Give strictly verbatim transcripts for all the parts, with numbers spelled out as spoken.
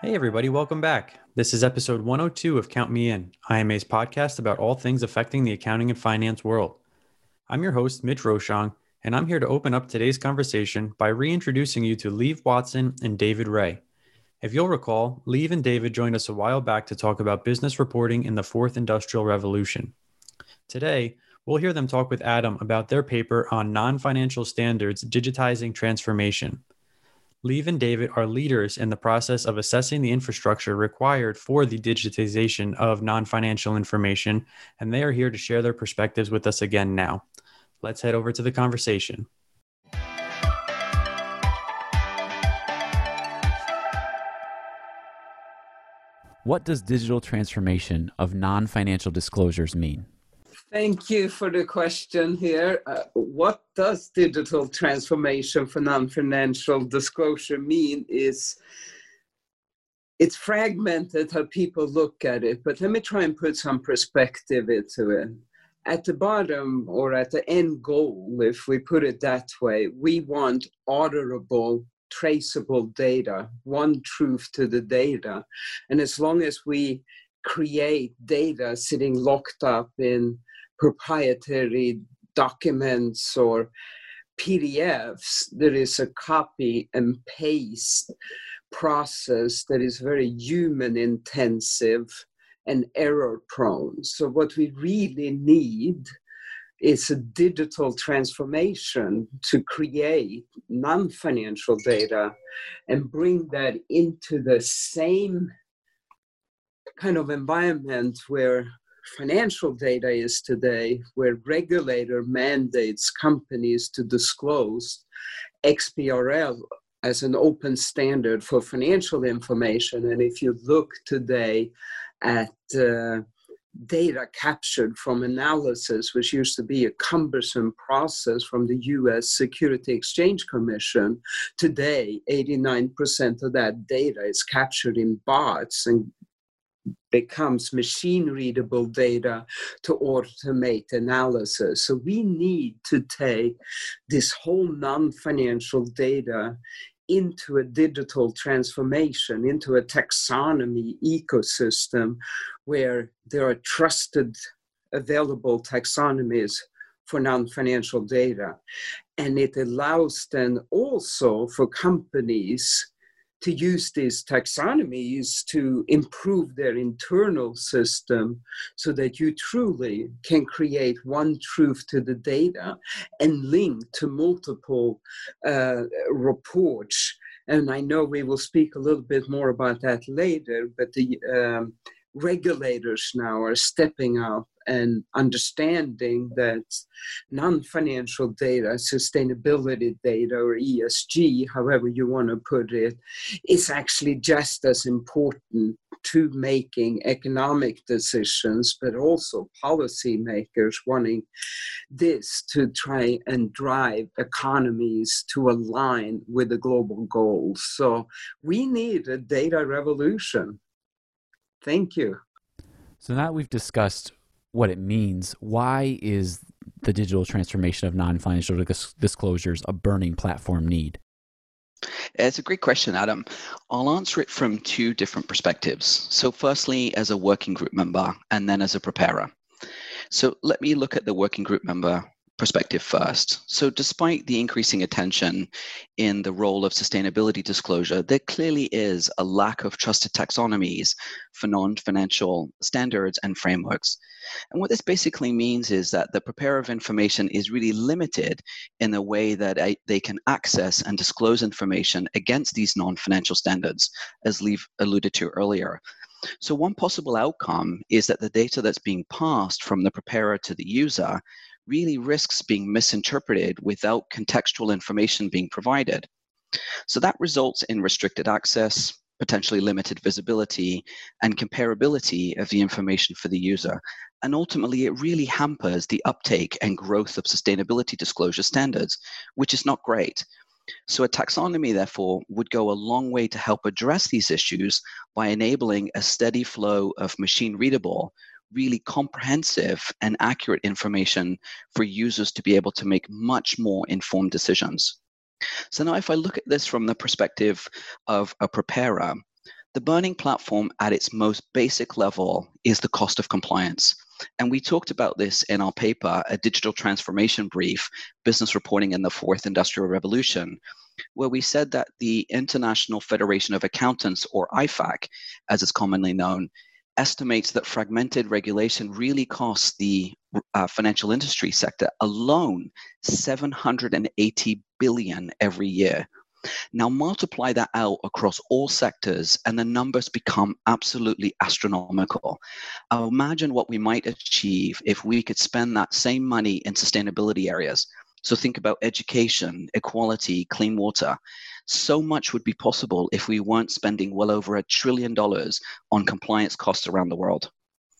Hey, everybody, welcome back. This is episode one oh two of Count Me In, I M A's podcast about all things affecting the accounting and finance world. I'm your host, Mitch Rochong, and I'm here to open up today's conversation by reintroducing you to Liev Watson and David Ray. If you'll recall, Liev and David joined us a while back to talk about business reporting in the fourth industrial revolution. Today, we'll hear them talk with Adam about their paper on non-financial standards digitizing transformation. Liev and David are leaders in the process of assessing the infrastructure required for the digitization of non-financial information, and they are here to share their perspectives with us again now. Let's head over to the conversation. What does digital transformation of non-financial disclosures mean? Thank you for the question here. Uh, what does digital transformation for non-financial disclosure mean is it's fragmented how people look at it, but let me try and put some perspective into it. At the bottom or at the end goal, if we put it that way, we want auditable, traceable data, one truth to the data. And as long as we create data sitting locked up in proprietary documents or P D Fs, there is a copy and paste process that is very human intensive and error prone. So what we really need is a digital transformation to create non-financial data and bring that into the same kind of environment where financial data is today, where regulator mandates companies to disclose X B R L as an open standard for financial information. And if you look today at uh, data captured from analysis, which used to be a cumbersome process from the U S Security Exchange Commission, today eighty-nine percent of that data is captured in bots and becomes machine-readable data to automate analysis. So we need to take this whole non-financial data into a digital transformation, into a taxonomy ecosystem where there are trusted, available taxonomies for non-financial data. And it allows then also for companies to use these taxonomies to improve their internal system so that you truly can create one truth to the data and link to multiple uh, reports. And I know we will speak a little bit more about that later, but the um, regulators now are stepping up and understanding that non-financial data, sustainability data, or E S G, however you want to put it, is actually just as important to making economic decisions, but also policymakers wanting this to try and drive economies to align with the global goals. So we need a data revolution. Thank you. So now we've discussed what it means. Why is the digital transformation of non-financial dis- disclosures a burning platform need? It's a great question, Adam. I'll answer it from two different perspectives. So firstly, as a working group member, and then as a preparer. So let me look at the working group member perspective first. So despite the increasing attention in the role of sustainability disclosure, there clearly is a lack of trusted taxonomies for non-financial standards and frameworks. And what this basically means is that the preparer of information is really limited in the way that I, they can access and disclose information against these non-financial standards, as Liev alluded to earlier. So one possible outcome is that the data that's being passed from the preparer to the user really risks being misinterpreted without contextual information being provided. So that results in restricted access, potentially limited visibility, and comparability of the information for the user. And ultimately, it really hampers the uptake and growth of sustainability disclosure standards, which is not great. So a taxonomy, therefore, would go a long way to help address these issues by enabling a steady flow of machine-readable, really comprehensive and accurate information for users to be able to make much more informed decisions. So now if I look at this from the perspective of a preparer, The burning platform at its most basic level is the cost of compliance. And we talked about this in our paper, A Digital Transformation Brief, Business Reporting in the Fourth Industrial Revolution, where we said that the International Federation of Accountants, or I F A C, as it's commonly known, estimates that fragmented regulation really costs the uh, financial industry sector alone seven hundred eighty billion dollars every year. Now multiply that out across all sectors and the numbers become absolutely astronomical. Uh, imagine what we might achieve if we could spend that same money in sustainability areas. So think about education, equality, clean water. So much would be possible if we weren't spending well over a trillion dollars on compliance costs around the world.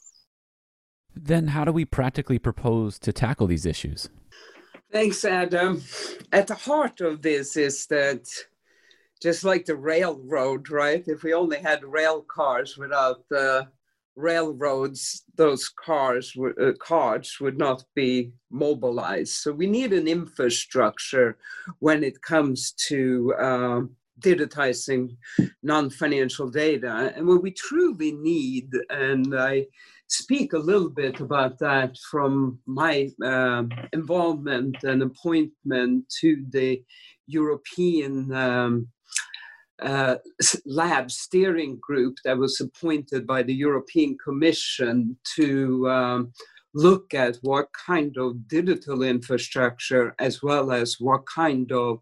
Then how do we practically propose to tackle these issues? Thanks, Adam. At the heart of this is that just like the railroad, right? If we only had rail cars without the railroads, those cars, uh, cars would not be mobilized. So we need an infrastructure when it comes to um, digitizing non-financial data. And what we truly need, and I speak a little bit about that from my uh, involvement and appointment to the European um, uh, lab steering group that was appointed by the European Commission to um, look at what kind of digital infrastructure as well as what kind of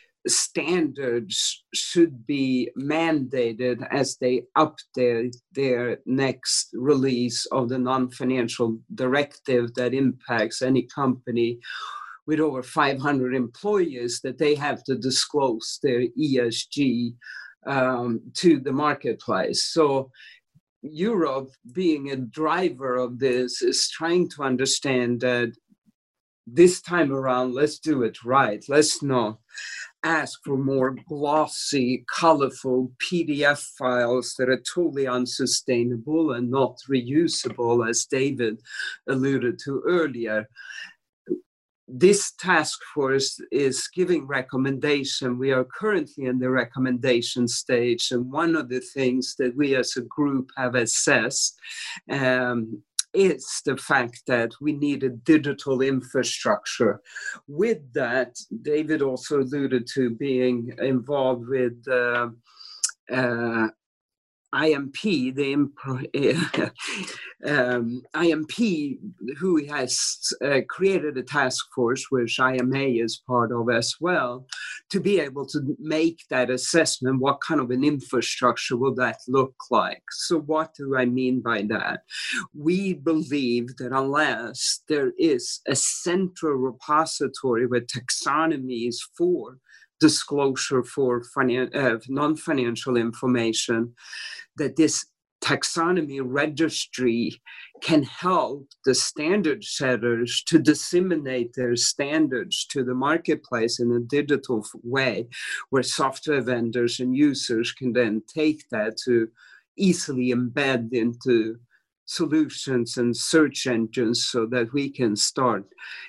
standards should be mandated as they update their next release of the non-financial directive that impacts any company with over five hundred employees, that they have to disclose their E S G um, to the marketplace. So Europe, being a driver of this, is trying to understand that this time around, let's do it right. Let's not ask for more glossy, colorful P D F files that are totally unsustainable and not reusable, as David alluded to earlier. This task force is giving recommendation. We are currently in the recommendation stage, and one of the things that we as a group have assessed um, is the fact that we need a digital infrastructure. With that, David also alluded to being involved with uh, uh, I M P, the um, I M P, who has uh, created a task force, which I M A is part of as well, to be able to make that assessment. What kind of an infrastructure will that look like? So what do I mean by that? We believe that unless there is a central repository with taxonomies for disclosure for finan- uh, non-financial information, that this taxonomy registry can help the standard setters to disseminate their standards to the marketplace in a digital way, where software vendors and users can then take that to easily embed into solutions and search engines so that we can start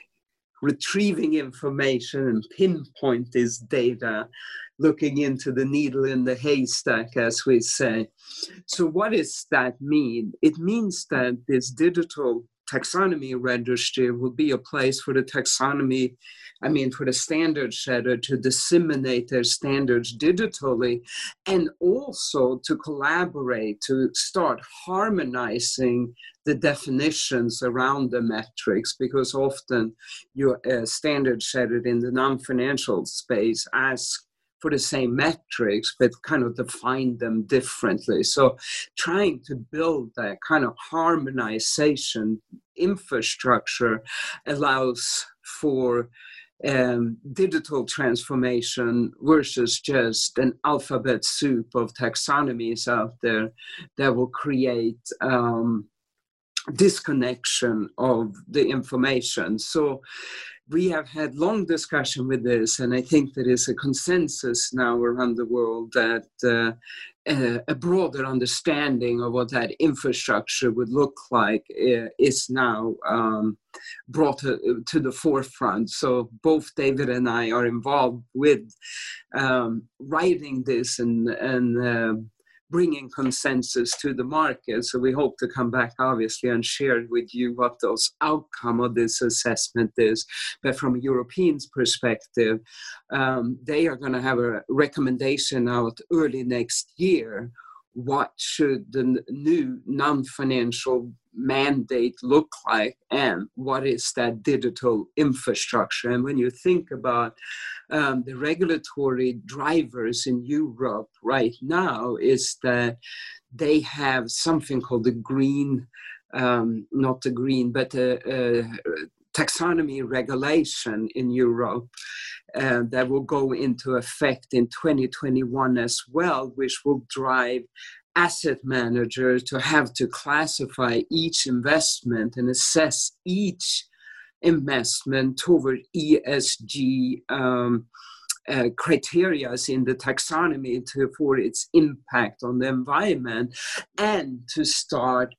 retrieving information and pinpoint this data, looking into the needle in the haystack, as we say. So what does that mean? It means that this digital taxonomy registry will be a place for the taxonomy, I mean, for the standard setter to disseminate their standards digitally, and also to collaborate, to start harmonizing the definitions around the metrics, because often your uh, standard setter in the non-financial space ask for the same metrics, but kind of define them differently. So trying to build that kind of harmonization infrastructure allows for um, digital transformation versus just an alphabet soup of taxonomies out there that will create um, disconnection of the information. So we have had long discussion with this, and I think there is a consensus now around the world that uh, uh, a broader understanding of what that infrastructure would look like uh, is now um, brought to, to the forefront. So both David and I are involved with um, writing this and, and uh, bringing consensus to the market. So we hope to come back, obviously, and share with you what those outcome of this assessment is. But from a European perspective, um, they are going to have a recommendation out early next year. What should the n- new non-financial mandate look like, and what is that digital infrastructure? And when you think about um, the regulatory drivers in Europe right now, is that they have something called the green, um, not the green, but a, a taxonomy regulation in Europe uh, that will go into effect in twenty twenty-one as well, which will drive asset managers to have to classify each investment and assess each investment toward E S G um, uh, criteria in the taxonomy to, for its impact on the environment, and to start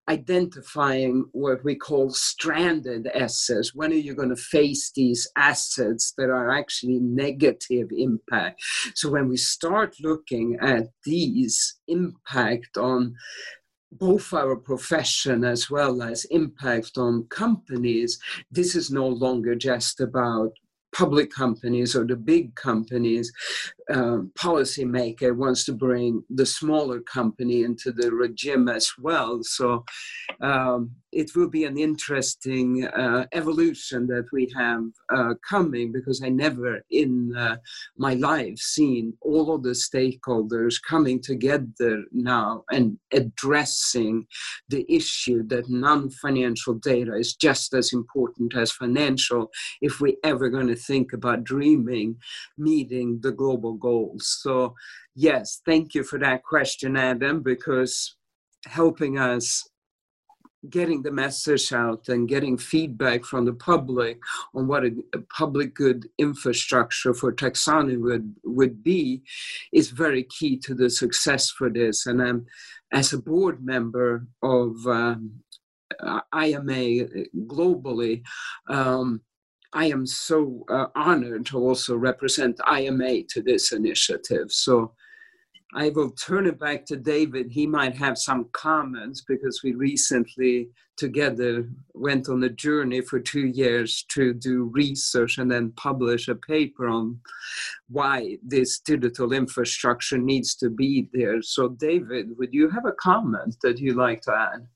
identifying what we call stranded assets. When are you going to face these assets that are actually negative impact? So when we start looking at these impact on both our profession as well as impact on companies, this is no longer just about public companies or the big companies. Um, policymaker wants to bring the smaller company into the regime as well. So um, it will be an interesting uh, evolution that we have uh, coming, because I never in uh, my life seen all of the stakeholders coming together now and addressing the issue that non-financial data is just as important as financial if we ever going to think about dreaming, meeting the global goals. So yes, thank you for that question, Adam, because helping us getting the message out and getting feedback from the public on what a, a public good infrastructure for taxonomy would, would be is very key to the success for this. And I'm, as a board member of um, I M A globally, um, I am so uh, honored to also represent I M A to this initiative. So I will turn it back to David. He might have some comments, because we recently together went on a journey for two years to do research and then publish a paper on why this digital infrastructure needs to be there. So David, would you have a comment that you'd like to add?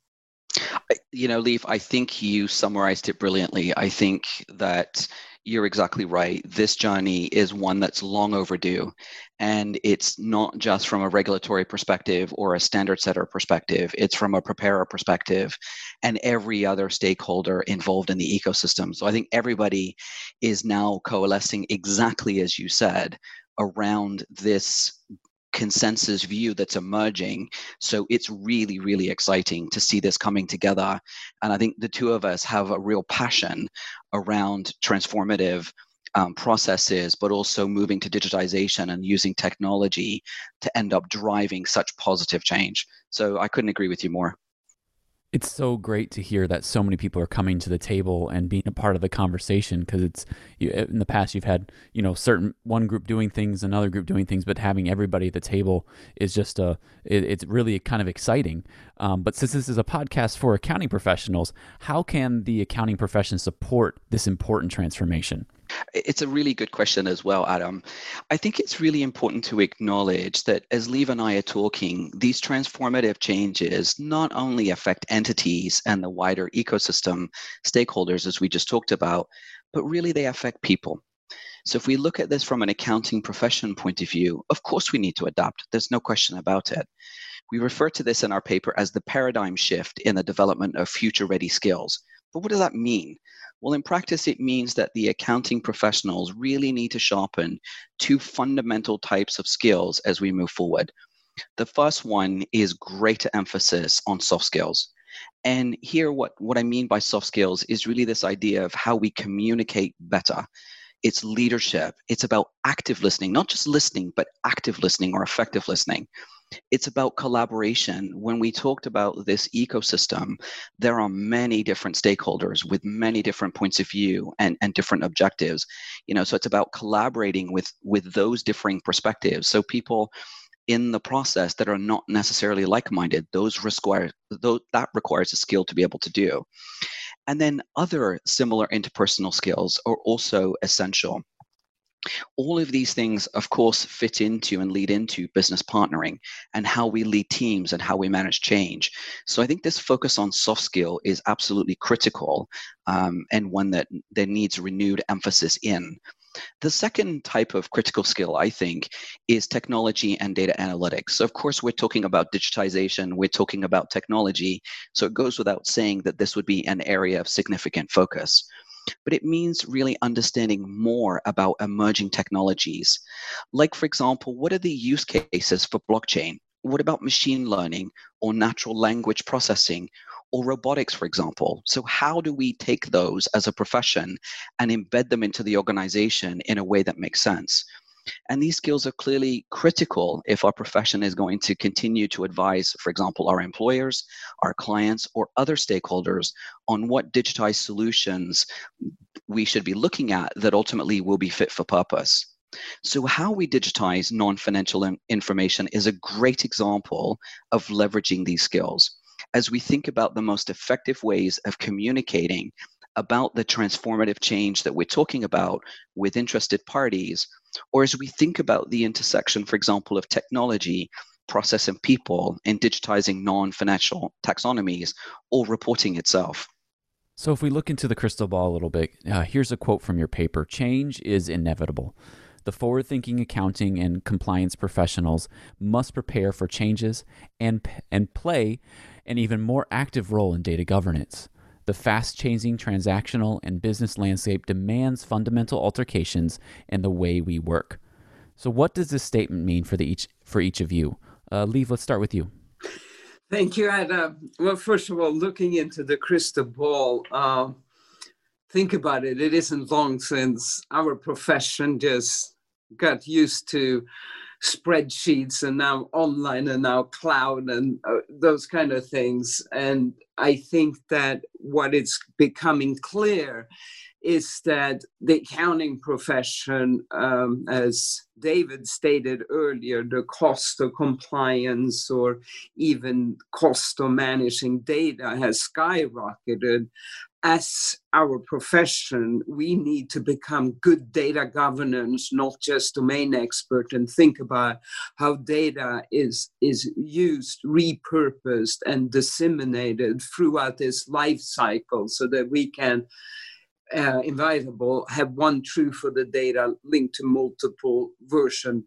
You know, Leif, I think you summarized it brilliantly. I think that you're exactly right. This journey is one that's long overdue. And it's not just from a regulatory perspective or a standard setter perspective. It's from a preparer perspective and every other stakeholder involved in the ecosystem. So I think everybody is now coalescing exactly as you said around this consensus view that's emerging. So it's really, really exciting to see this coming together. And I think the two of us have a real passion around transformative um, processes, but also moving to digitization and using technology to end up driving such positive change. So I couldn't agree with you more. It's so great to hear that so many people are coming to the table and being a part of the conversation, because it's you, in the past you've had, you know, certain one group doing things, another group doing things, but having everybody at the table is just a it, it's really kind of exciting. Um, but since this is a podcast for accounting professionals, how can the accounting profession support this important transformation? It's a really good question as well, Adam. I think it's really important to acknowledge that as Leif and I are talking, these transformative changes not only affect entities and the wider ecosystem stakeholders, as we just talked about, but really they affect people. So if we look at this from an accounting profession point of view, of course we need to adapt. There's no question about it. We refer to this in our paper as the paradigm shift in the development of future-ready skills. But what does that mean? Well, in practice, it means that the accounting professionals really need to sharpen two fundamental types of skills as we move forward. The first one is greater emphasis on soft skills. And here, what, what I mean by soft skills is really this idea of how we communicate better. It's leadership. It's about active listening, not just listening, but active listening or effective listening. It's about collaboration. When we talked about this ecosystem, there are many different stakeholders with many different points of view and, and different objectives. You know, so it's about collaborating with, with those differing perspectives. So people in the process that are not necessarily like-minded. Those require those, that requires a skill to be able to do. And then other similar interpersonal skills are also essential. All of these things, of course, fit into and lead into business partnering and how we lead teams and how we manage change. So I think this focus on soft skill is absolutely critical, um, and one that, that needs renewed emphasis in. The second type of critical skill, I think, is technology and data analytics. So of course, we're talking about digitization, we're talking about technology. So it goes without saying that this would be an area of significant focus. But it means really understanding more about emerging technologies. Like, for example, what are the use cases for blockchain? What about machine learning or natural language processing or robotics, for example? So how do we take those as a profession and embed them into the organization in a way that makes sense? And these skills are clearly critical if our profession is going to continue to advise, for example, our employers, our clients, or other stakeholders on what digitized solutions we should be looking at that ultimately will be fit for purpose. So how we digitize non-financial information is a great example of leveraging these skills. As we think about the most effective ways of communicating about the transformative change that we're talking about with interested parties, or as we think about the intersection, for example, of technology, process, and people in digitizing non-financial taxonomies or reporting itself. So if we look into the crystal ball a little bit, uh, here's a quote from your paper. Change is inevitable. The forward-thinking accounting and compliance professionals must prepare for changes and, and play an even more active role in data governance. The fast-changing transactional and business landscape demands fundamental alterations in the way we work. So what does this statement mean for, the each, for each of you? Uh, Liv, let's start with you. Thank you, Adam. Well, first of all, looking into the crystal ball, uh, think about it. It isn't long since our profession just got used to spreadsheets and now online and now cloud and uh, those kind of things. And I think that what is becoming clear is that the accounting profession, um, as David stated earlier, the cost of compliance or even cost of managing data has skyrocketed. As our profession, we need to become good data governance, not just domain expert, and think about how data is, is used, repurposed, and disseminated throughout this life cycle so that we can Uh, inevitable have one truth for the data linked to multiple versions.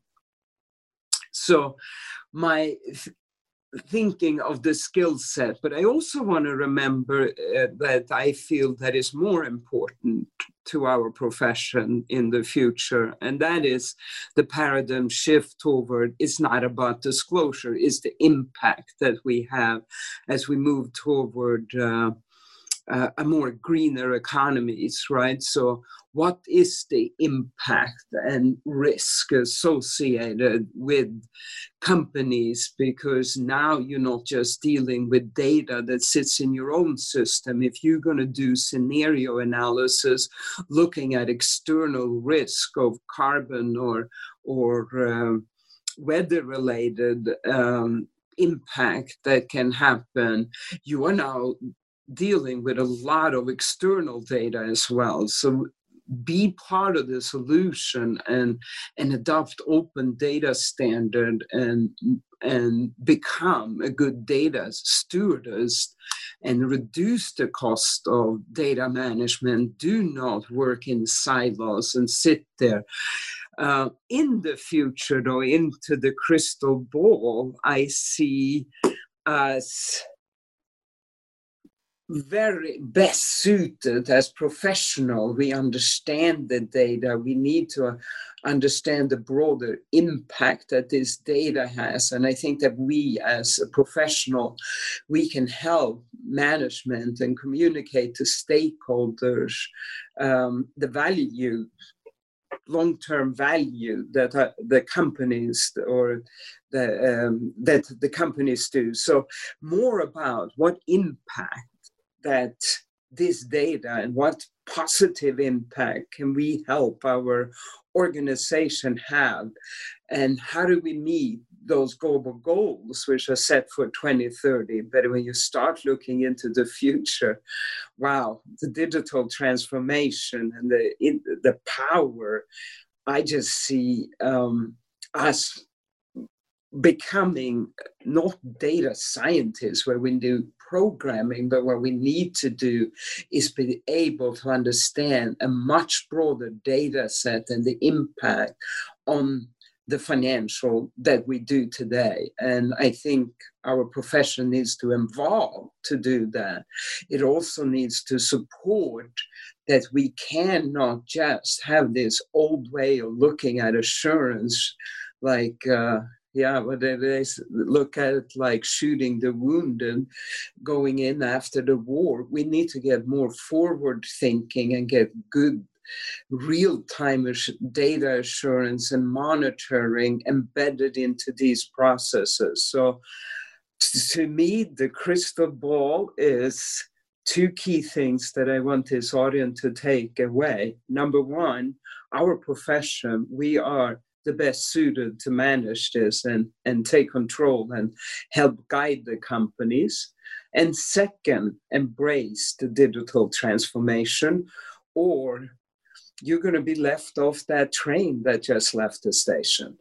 So my th- thinking of the skill set, but I also want to remember uh, that I feel that is more important to our profession in the future, and that is the paradigm shift toward, it's not about disclosure, it's the impact that we have as we move toward uh, Uh, a more greener economies, right? So what is the impact and risk associated with companies? Because now you're not just dealing with data that sits in your own system. If you're going to do scenario analysis, looking at external risk of carbon or, or um, weather-related um, impact that can happen, you are now dealing with a lot of external data as well. So be part of the solution and, and adopt open data standard and, and become a good data stewardess and reduce the cost of data management. Do not work in silos and sit there. Uh, in the future, though, into the crystal ball, I see us very best suited as professional. We understand the data. We need to understand the broader impact that this data has. And I think that we as a professional, we can help management and communicate to stakeholders um, the value, long-term value that uh, the companies or the, um, that the companies do. So more about what impact that this data and what positive impact can we help our organization have? And how do we meet those global goals, which are set for twenty thirty? But when you start looking into the future, wow, the digital transformation and the the power, I just see um, us becoming not data scientists where we do programming, but what we need to do is be able to understand a much broader data set and the impact on the financial that we do today. And I think our profession needs to evolve to do that. It also needs to support that we cannot just have this old way of looking at assurance, like uh, yeah, but they look at it like shooting the wounded, going in after the war. We need to get more forward thinking and get good real-time data assurance and monitoring embedded into these processes. So to me, the crystal ball is two key things that I want this audience to take away. Number one, our profession, we are the best suited to manage this and, and take control and help guide the companies. And second, embrace the digital transformation, or you're going to be left off that train that just left the station.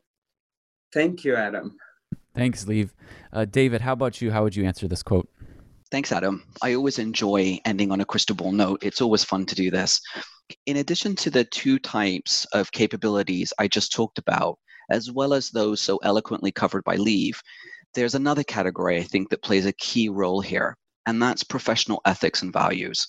Thank you, Adam. Thanks, Liv. Uh, David, how about you? How would you answer this quote? Thanks, Adam. I always enjoy ending on a crystal ball note. It's always fun to do this. In addition to the two types of capabilities I just talked about, as well as those so eloquently covered by Liv, there's another category I think that plays a key role here, and that's professional ethics and values.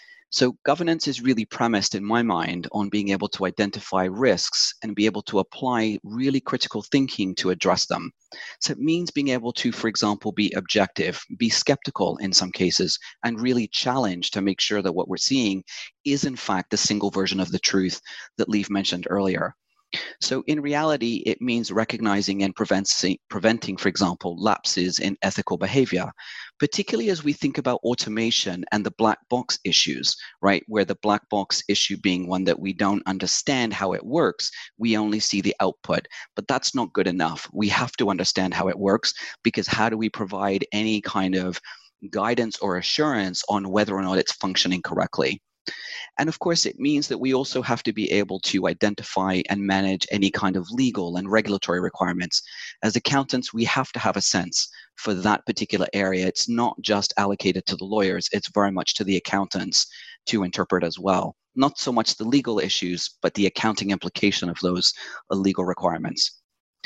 So governance is really premised in my mind on being able to identify risks and be able to apply really critical thinking to address them. So it means being able to, for example, be objective, be skeptical in some cases, and really challenge to make sure that what we're seeing is in fact the single version of the truth that Liv mentioned earlier. So in reality, it means recognizing and preventing, preventing, for example, lapses in ethical behavior, particularly as we think about automation and the black box issues, right? Where the black box issue being one that we don't understand how it works, we only see the output, but that's not good enough. We have to understand how it works, because how do we provide any kind of guidance or assurance on whether or not it's functioning correctly? And of course, it means that we also have to be able to identify and manage any kind of legal and regulatory requirements. As accountants, we have to have a sense for that particular area. It's not just allocated to the lawyers, it's very much to the accountants to interpret as well. Not so much the legal issues, but the accounting implication of those legal requirements.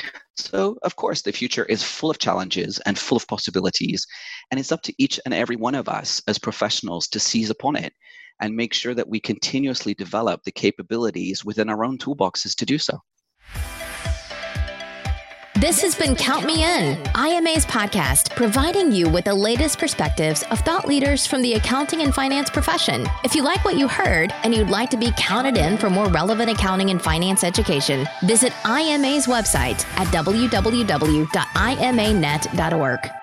So, of course, the future is full of challenges and full of possibilities, and it's up to each and every one of us as professionals to seize upon it and make sure that we continuously develop the capabilities within our own toolboxes to do so. This has been Count Me In, I M A's podcast, providing you with the latest perspectives of thought leaders from the accounting and finance profession. If you like what you heard and you'd like to be counted in for more relevant accounting and finance education, visit I M A's website at w w w dot i m a net dot org.